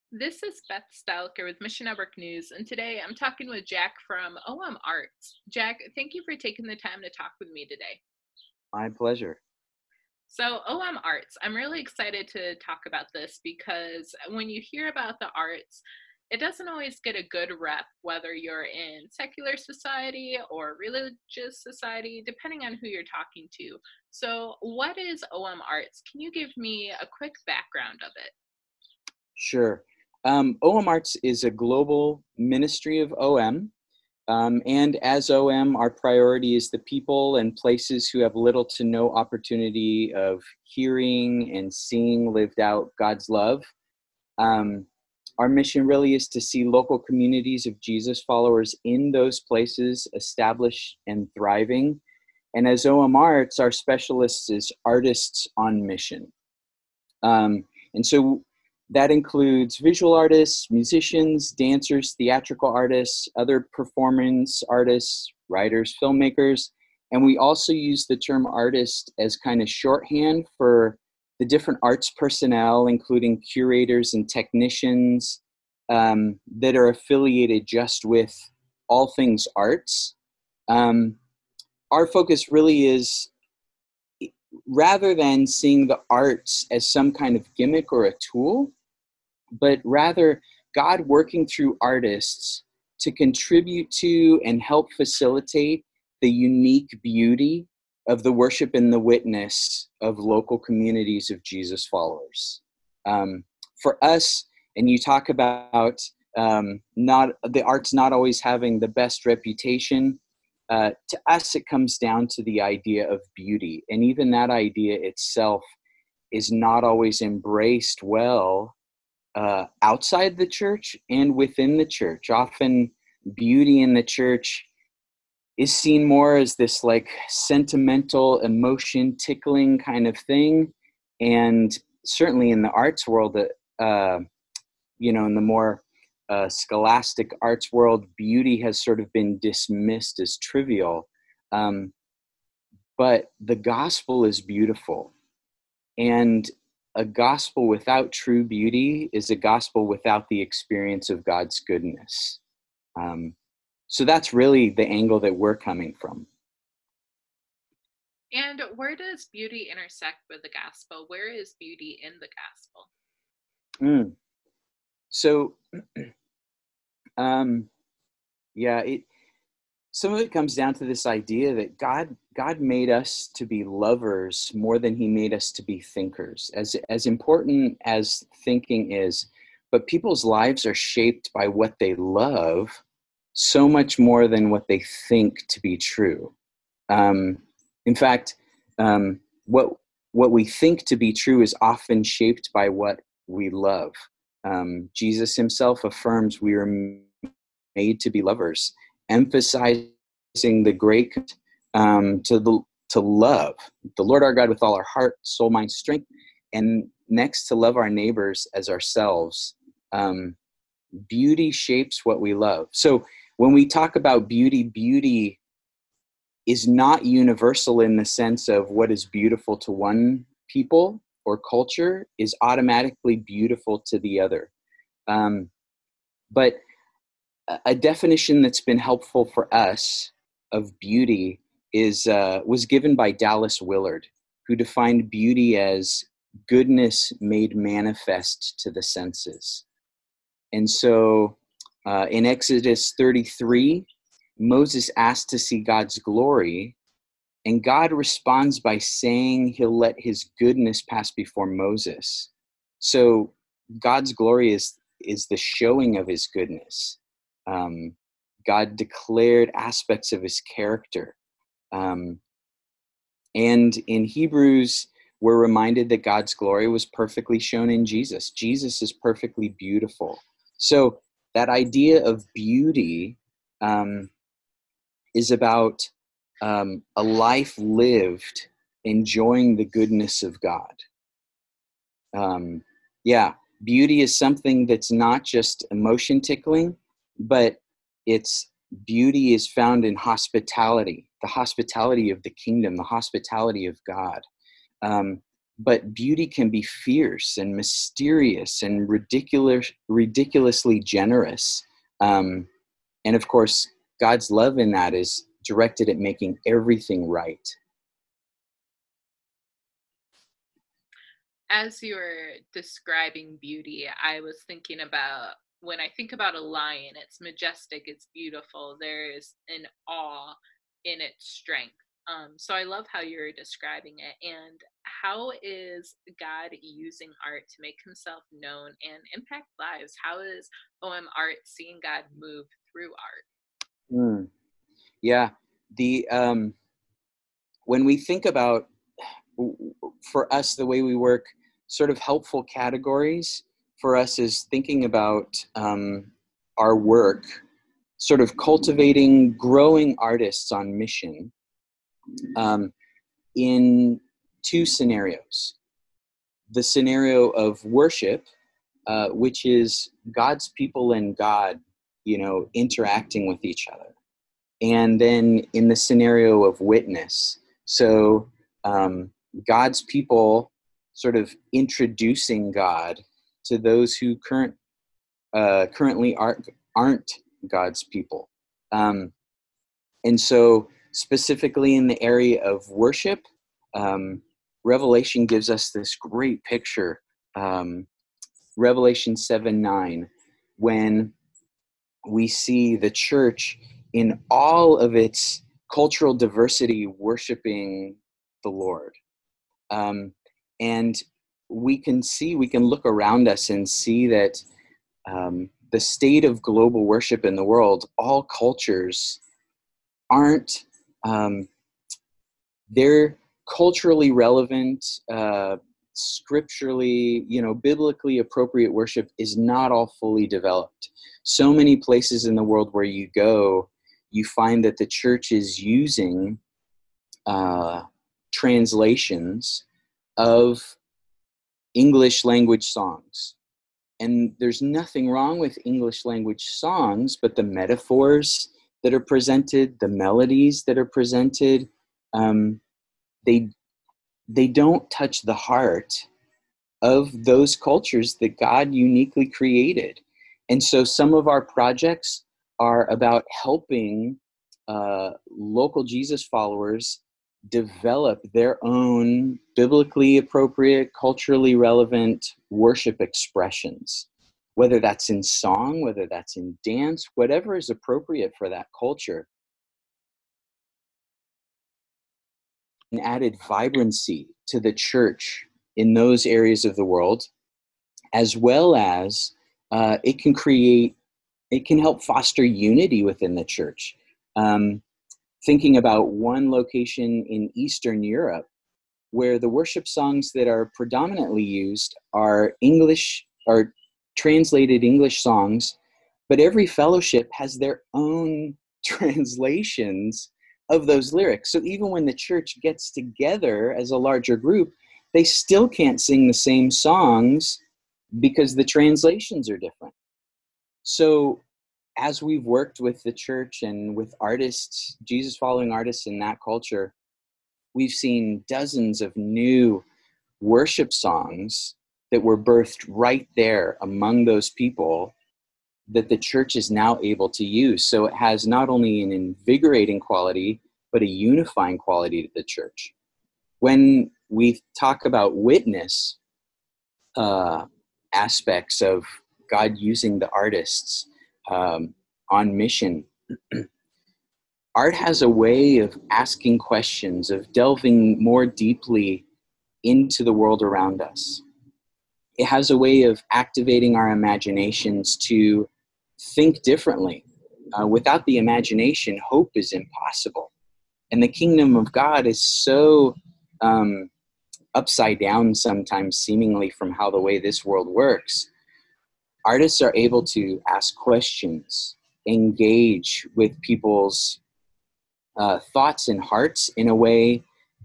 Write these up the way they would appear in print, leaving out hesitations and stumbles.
This is Beth Stalker with Mission Network News, and today I'm talking with Jack from OM Arts. Jack, thank you for taking the time to talk with me today. My pleasure. So, OM Arts, I'm really excited to talk about this because when you hear about the arts, it doesn't always get a good rep, whether you're in secular society or religious society, depending on who you're talking to. So, what is OM Arts? Can you give me a quick background of it? Sure. OM Arts is a global ministry of OM. And as OM, our priority is the people and places who have little to no opportunity of hearing and seeing lived out God's love. Um, our mission really is to see local communities of Jesus followers in those places established and thriving. And as OM Arts, our specialists is artists on mission. And so that includes visual artists, musicians, dancers, theatrical artists, other performance artists, writers, filmmakers. And we also use the term artist as kind of shorthand for the different arts personnel, including curators and technicians that are affiliated just with all things arts. Um, our focus really is, rather than seeing the arts as some kind of gimmick or a tool, but rather God working through artists to contribute to and help facilitate the unique beauty of the worship and the witness of local communities of Jesus followers. For us, and you talk about not the arts not always having the best reputation. To us, it comes down to the idea of beauty, and even that idea itself is not always embraced well outside the church and within the church. Often beauty in the church is seen more as this like sentimental, emotion tickling kind of thing. And certainly in the arts world, in the more scholastic arts world, beauty has sort of been dismissed as trivial. But the gospel is beautiful. And a gospel without true beauty is a gospel without the experience of God's goodness. So that's really the angle that we're coming from. And where does beauty intersect with the gospel? Where is beauty in the gospel? Mm. So, yeah, some of it comes down to this idea that God made us to be lovers more than he made us to be thinkers. As important as thinking is, but people's lives are shaped by what they love so much more than what they think to be true. In fact, what we think to be true is often shaped by what we love. Jesus himself affirms we are made to be lovers, emphasizing the great to love the Lord our God with all our heart, soul, mind, strength, and next to love our neighbors as ourselves. Beauty shapes what we love. So when we talk about beauty, beauty is not universal in the sense of what is beautiful to one people or culture is automatically beautiful to the other. But a definition that's been helpful for us of beauty is was given by Dallas Willard, who defined beauty as goodness made manifest to the senses. And so in Exodus 33, Moses asked to see God's glory, and God responds by saying he'll let his goodness pass before Moses. So God's glory is the showing of his goodness. God declared aspects of his character. And in Hebrews, we're reminded that God's glory was perfectly shown in Jesus. Jesus is perfectly beautiful. So that idea of beauty is about a life lived enjoying the goodness of God. Beauty is something that's not just emotion tickling, but its beauty is found in hospitality, the hospitality of the kingdom, the hospitality of God. but beauty can be fierce and mysterious and ridiculously generous. And of course, God's love in that is directed at making everything right. As you were describing beauty, I was thinking about when I think about a lion, it's majestic, it's beautiful, there's an awe in its strength. So I love how you're describing it. And how is God using art to make himself known and impact lives? How is OM art seeing God move through art? Mm. Yeah. The when we think about, for us, the way we work, sort of helpful categories for us is thinking about our work, sort of cultivating, growing artists on mission in two scenarios. The scenario of worship, which is God's people and God, interacting with each other. And then in the scenario of witness, so God's people sort of introducing God to those who currently aren't God's people. And so specifically in the area of worship, Revelation gives us this great picture, Revelation 7:9, when we see the church in all of its cultural diversity worshiping the Lord. And we can look around us and see that the state of global worship in the world, all cultures aren't, they're culturally relevant, scripturally, biblically appropriate worship is not all fully developed. So many places in the world where you go, you find that the church is using translations of English language songs. And there's nothing wrong with English language songs, but the metaphors that are presented, the melodies that are presented, they don't touch the heart of those cultures that God uniquely created. And so some of our projects are about helping local Jesus followers develop their own biblically appropriate, culturally relevant worship expressions, whether that's in song, whether that's in dance, whatever is appropriate for that culture. And added vibrancy to the church in those areas of the world, as well as it can help foster unity within the church. Thinking about one location in Eastern Europe where the worship songs that are predominantly used are translated English songs, but every fellowship has their own translations of those lyrics. So even when the church gets together as a larger group, they still can't sing the same songs because the translations are different. So as we've worked with the church and with artists, Jesus following artists in that culture, we've seen dozens of new worship songs that were birthed right there among those people that the church is now able to use. So it has not only an invigorating quality, but a unifying quality to the church. When we talk about witness aspects of God using the artists on mission, art has a way of asking questions, of delving more deeply into the world around us. It has a way of activating our imaginations to think differently. Without the imagination, hope is impossible. And the kingdom of God is so upside down sometimes, seemingly, from how the way this world works. Artists are able to ask questions, engage with people's thoughts and hearts in a way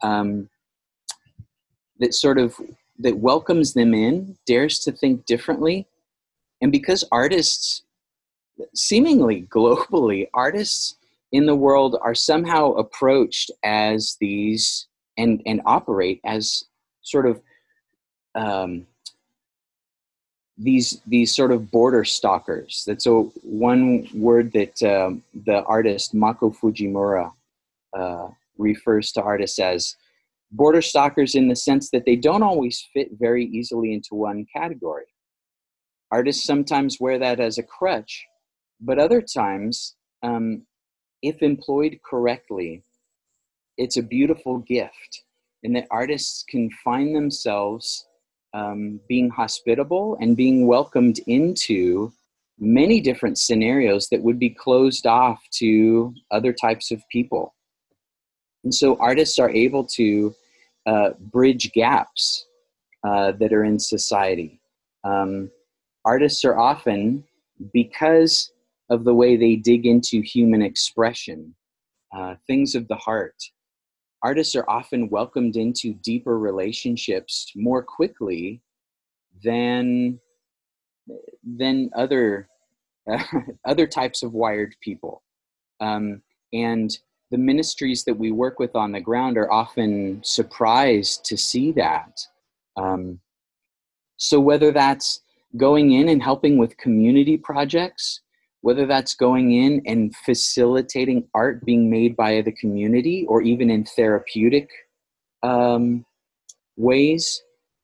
that welcomes them in, dares to think differently. And because artists, seemingly globally, artists in the world are somehow approached as these and operate as sort of um, these sort of border stalkers. That's one word that the artist Mako Fujimura refers to artists as border stalkers, in the sense that they don't always fit very easily into one category. Artists sometimes wear that as a crutch, but other times, if employed correctly, it's a beautiful gift, and that artists can find themselves being hospitable and being welcomed into many different scenarios that would be closed off to other types of people. And so artists are able to bridge gaps that are in society. Artists are often, because of the way they dig into human expression, things of the heart, artists are often welcomed into deeper relationships more quickly than other other types of wired people. And the ministries that we work with on the ground are often surprised to see that. So whether that's going in and helping with community projects, whether that's going in and facilitating art being made by the community, or even in therapeutic ways,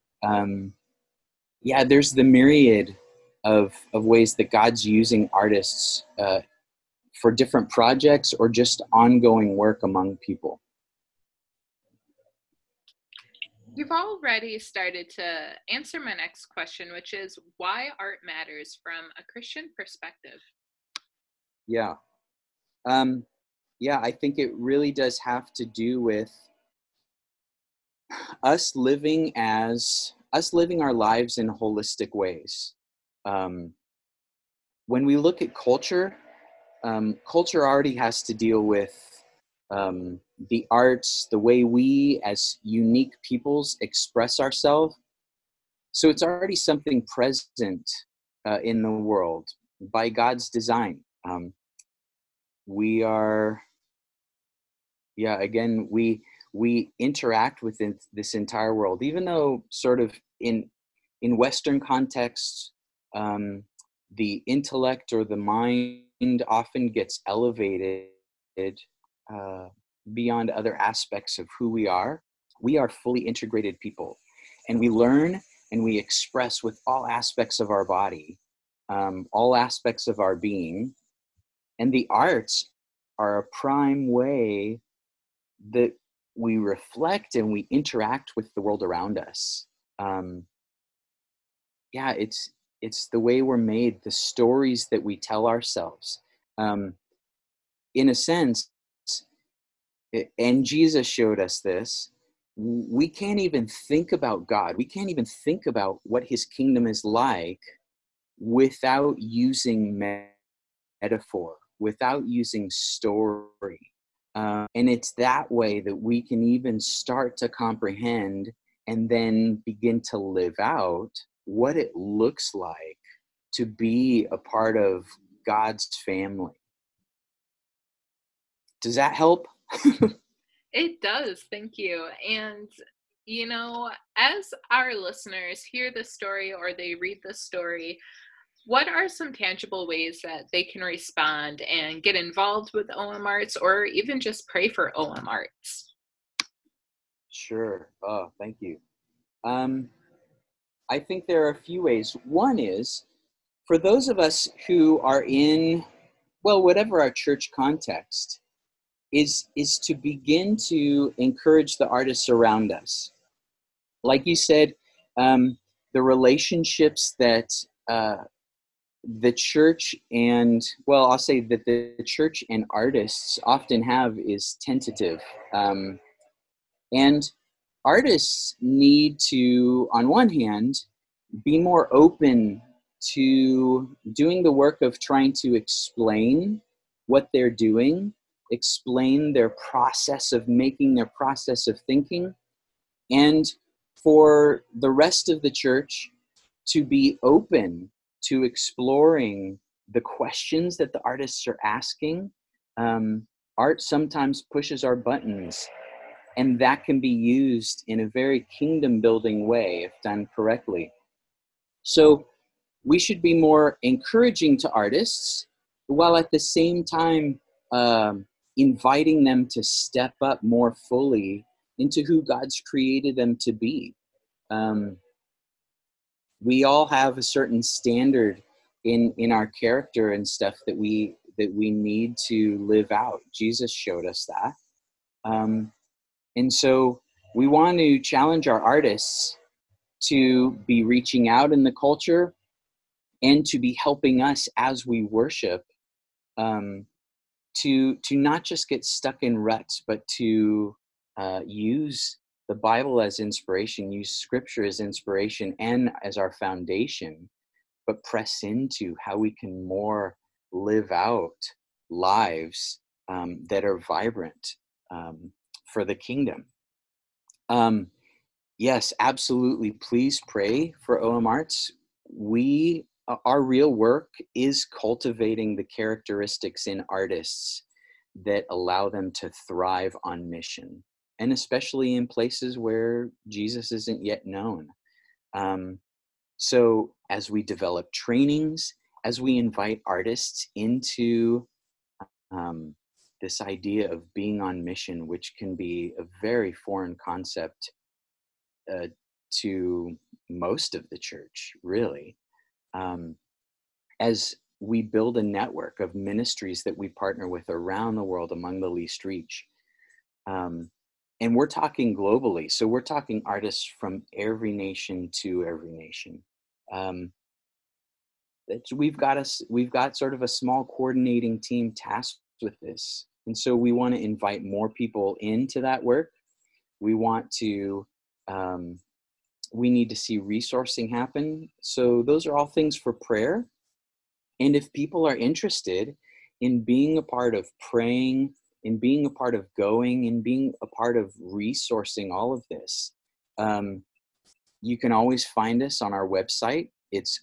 there's the myriad of ways that God's using artists for different projects or just ongoing work among people. You've already started to answer my next question, which is why art matters from a Christian perspective. Yeah. I think it really does have to do with us living our lives in holistic ways. When we look at culture, culture already has to deal with the arts, the way we as unique peoples express ourselves. So it's already something present in the world by God's design. We are, again, we interact with this entire world, even though sort of in Western contexts, the intellect or the mind often gets elevated beyond other aspects of who we are. We are fully integrated people, and we learn and we express with all aspects of our body, all aspects of our being. And the arts are a prime way that we reflect and we interact with the world around us. It's the way we're made, the stories that we tell ourselves. In a sense, and Jesus showed us this, we can't even think about God. We can't even think about what his kingdom is like without using metaphor, without using story. And it's that way that we can even start to comprehend and then begin to live out what it looks like to be a part of God's family. Does that help? It does. Thank you. And, as our listeners hear this story or they read this story, what are some tangible ways that they can respond and get involved with OM Arts, or even just pray for OM Arts? Sure. Oh, thank you. I think there are a few ways. One is, for those of us who are in, whatever our church context, is to begin to encourage the artists around us. Like you said, the relationships that the church and, I'll say that the church and artists often have is tentative. And artists need to, on one hand, be more open to doing the work of trying to explain what they're doing, explain their process of making, their process of thinking, and for the rest of the church to be open to exploring the questions that the artists are asking. Art sometimes pushes our buttons and that can be used in a very kingdom building way if done correctly. So we should be more encouraging to artists while at the same time inviting them to step up more fully into who God's created them to be. We all have a certain standard in our character and stuff that we need to live out. Jesus showed us that. And so we want to challenge our artists to be reaching out in the culture and to be helping us as we worship, to not just get stuck in ruts, but to use the Bible as inspiration, use Scripture as inspiration and as our foundation, but press into how we can more live out lives that are vibrant for the kingdom. Yes, absolutely. Please pray for OM Arts. Our real work is cultivating the characteristics in artists that allow them to thrive on mission, and especially in places where Jesus isn't yet known. So as we develop trainings, as we invite artists into this idea of being on mission, which can be a very foreign concept to most of the church, really. As we build a network of ministries that we partner with around the world among the least reach. And we're talking globally. So we're talking artists from every nation to every nation. We've got sort of a small coordinating team tasked with this. And so we want to invite more people into that work. We need to see resourcing happen. So those are all things for prayer. And if people are interested in being a part of praying, in being a part of going, in being a part of resourcing all of this, you can always find us on our website. It's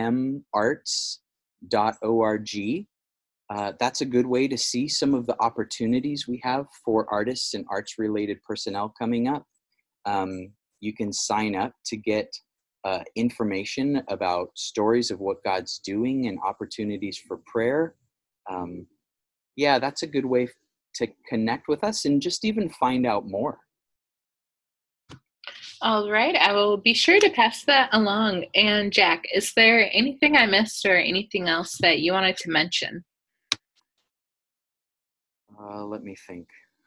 omarts.org. That's a good way to see some of the opportunities we have for artists and arts-related personnel coming up. You can sign up to get information about stories of what God's doing and opportunities for prayer. That's a good way to connect with us and just even find out more. All right, I will be sure to pass that along. And Jack, is there anything I missed or anything else that you wanted to mention? Let me think.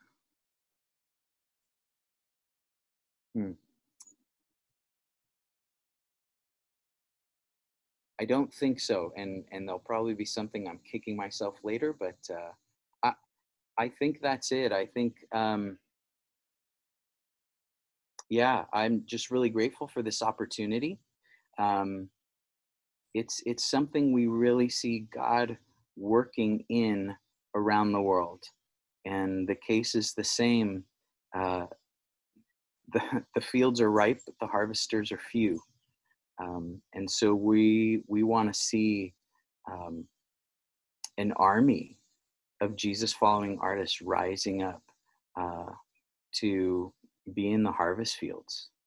I don't think so, and there'll probably be something I'm kicking myself later, but I think that's it. I think, I'm just really grateful for this opportunity. It's something we really see God working in around the world, and the case is the same. The fields are ripe, but the harvesters are few. And so we want to see an army of Jesus following artists rising up to be in the harvest fields.